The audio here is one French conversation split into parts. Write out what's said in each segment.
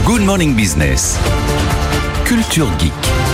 Good Morning Business. Culture Geek.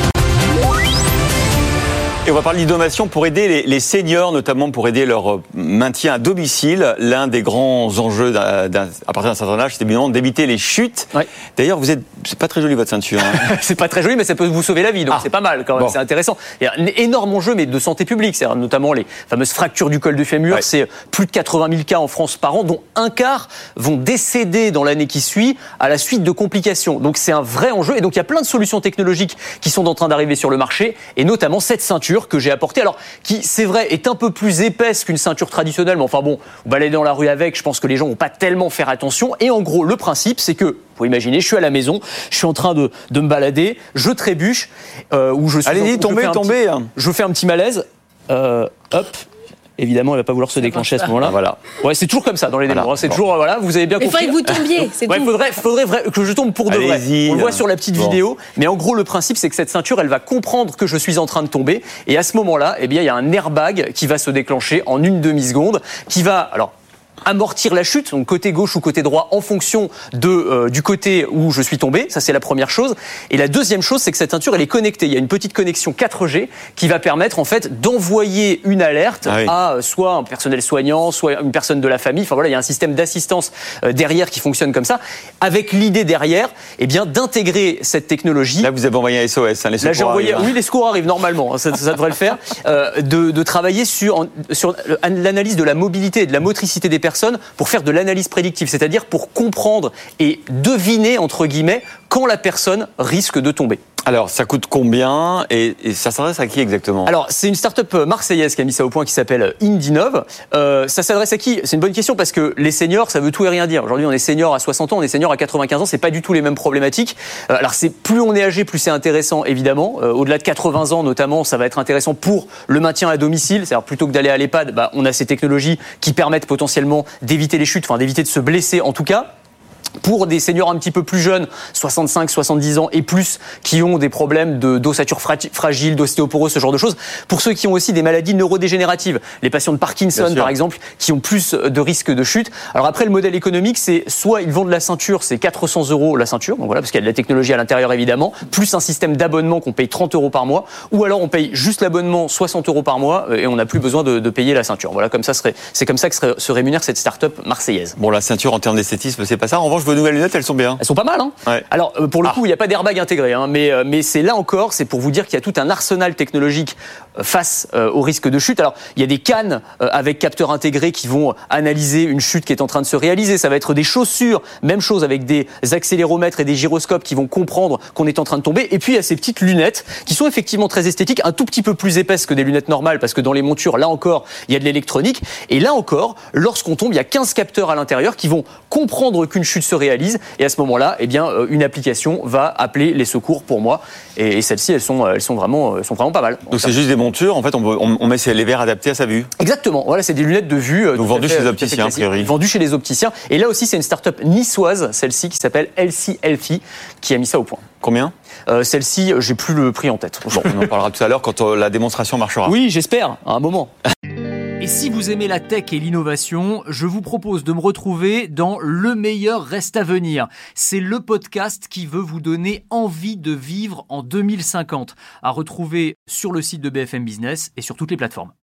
Et on va parler d'innovation pour aider les seniors, notamment pour aider leur maintien à domicile. L'un des grands enjeux à partir d'un certain âge, c'est évidemment d'éviter les chutes. Ouais. D'ailleurs, c'est pas très joli votre ceinture. Hein. C'est pas très joli, mais ça peut vous sauver la vie, donc c'est pas mal quand même. Bon. C'est intéressant. Il y a un énorme enjeu, mais de santé publique, c'est notamment les fameuses fractures du col du fémur. Ouais. C'est plus de 80 000 cas en France par an, dont un quart vont décéder dans l'année qui suit à la suite de complications. Donc c'est un vrai enjeu, et donc il y a plein de solutions technologiques qui sont en train d'arriver sur le marché, et notamment cette ceinture que j'ai apportée, alors qui, c'est vrai, est un peu plus épaisse qu'une ceinture traditionnelle, mais enfin bon, vous baladez dans la rue avec, je pense que les gens vont pas tellement faire attention. Et en gros, le principe, c'est que, vous pouvez imaginer, je suis à la maison, je suis en train de me balader, je trébuche, ou je suis... Allez-y, tombez. Je fais un petit malaise, hop. Évidemment, elle va pas vouloir se déclencher à ce moment-là. Voilà. Ouais, c'est toujours comme ça dans les démos. Voilà. C'est toujours, voilà, vous avez bien compris. Il faudrait que vous tombiez, c'est tout. Faudrait que je tombe pour de vrai. On le voit sur la petite vidéo. Mais en gros, le principe, c'est que cette ceinture, elle va comprendre que je suis en train de tomber. Et à ce moment-là, eh bien, il y a un airbag qui va se déclencher en une demi-seconde, qui va, alors, amortir la chute, donc côté gauche ou côté droit, en fonction du côté où je suis tombé. Ça, c'est la première chose. Et la deuxième chose, c'est que cette ceinture, elle est connectée. Il y a une petite connexion 4G qui va permettre, en fait, d'envoyer une alerte à soit un personnel soignant, soit une personne de la famille. Enfin voilà, il y a un système d'assistance derrière qui fonctionne comme ça, avec l'idée derrière, eh bien, d'intégrer cette technologie. Là, vous avez envoyé un SOS, hein, les secours. Là, j'ai envoyé, oui, les secours arrivent normalement, ça devrait le faire. De travailler sur l'analyse de la mobilité et de la motricité des personnes pour faire de l'analyse prédictive, c'est-à-dire pour comprendre et deviner, entre guillemets, quand la personne risque de tomber. Alors, ça coûte combien et ça s'adresse à qui exactement ? Alors, c'est une start-up marseillaise qui a mis ça au point, qui s'appelle Indinov. Ça s'adresse à qui ? C'est une bonne question parce que les seniors, ça veut tout et rien dire. Aujourd'hui, on est senior à 60 ans, on est senior à 95 ans, c'est pas du tout les mêmes problématiques. Alors, plus on est âgé, plus c'est intéressant, évidemment. Au-delà de 80 ans, notamment, ça va être intéressant pour le maintien à domicile. C'est-à-dire, plutôt que d'aller à l'EHPAD, on a ces technologies qui permettent potentiellement d'éviter les chutes, enfin d'éviter de se blesser en tout cas. Pour des seniors un petit peu plus jeunes, 65, 70 ans et plus, qui ont des problèmes d'ossature fragile, d'ostéoporose, ce genre de choses. Pour ceux qui ont aussi des maladies neurodégénératives, les patients de Parkinson par exemple, qui ont plus de risques de chute. Alors après, le modèle économique, c'est soit ils vendent la ceinture, c'est 400 € la ceinture, donc voilà, parce qu'il y a de la technologie à l'intérieur évidemment, plus un système d'abonnement qu'on paye 30 € par mois, ou alors on paye juste l'abonnement 60 € par mois et on n'a plus besoin de payer la ceinture. Voilà, c'est comme ça que se rémunère cette start-up marseillaise. Bon, la ceinture en termes d'esthétisme, c'est pas ça. En revanche, vos nouvelles lunettes, elles sont bien. Elles sont pas mal, hein. Ouais. Alors, pour le coup, il n'y a pas d'airbag intégré, hein, mais c'est là encore, c'est pour vous dire qu'il y a tout un arsenal technologique face au risque de chute. Alors, il y a des cannes avec capteurs intégrés qui vont analyser une chute qui est en train de se réaliser. Ça va être des chaussures, même chose avec des accéléromètres et des gyroscopes qui vont comprendre qu'on est en train de tomber. Et puis, il y a ces petites lunettes qui sont effectivement très esthétiques, un tout petit peu plus épaisses que des lunettes normales parce que dans les montures, là encore, il y a de l'électronique. Et là encore, lorsqu'on tombe, il y a 15 capteurs à l'intérieur qui vont comprendre qu'une chute se réalise. Et à ce moment-là, eh bien, une application va appeler les secours pour moi. Et celles-ci, elles sont vraiment pas mal. Donc c'est juste des montures. En fait, on met les verres adaptés à sa vue. Exactement. Voilà, c'est des lunettes de vue. Donc vendues chez les opticiens, a priori. Vendues chez les opticiens. Et là aussi, c'est une start-up niçoise, celle-ci, qui s'appelle LC Healthy, qui a mis ça au point. Combien ? Celle-ci, j'ai plus le prix en tête. Bon, on en parlera tout à l'heure quand la démonstration marchera. Oui, j'espère, à un moment. Et si vous aimez la tech et l'innovation, je vous propose de me retrouver dans Le meilleur reste à venir. C'est le podcast qui veut vous donner envie de vivre en 2050, à retrouver sur le site de BFM Business et sur toutes les plateformes.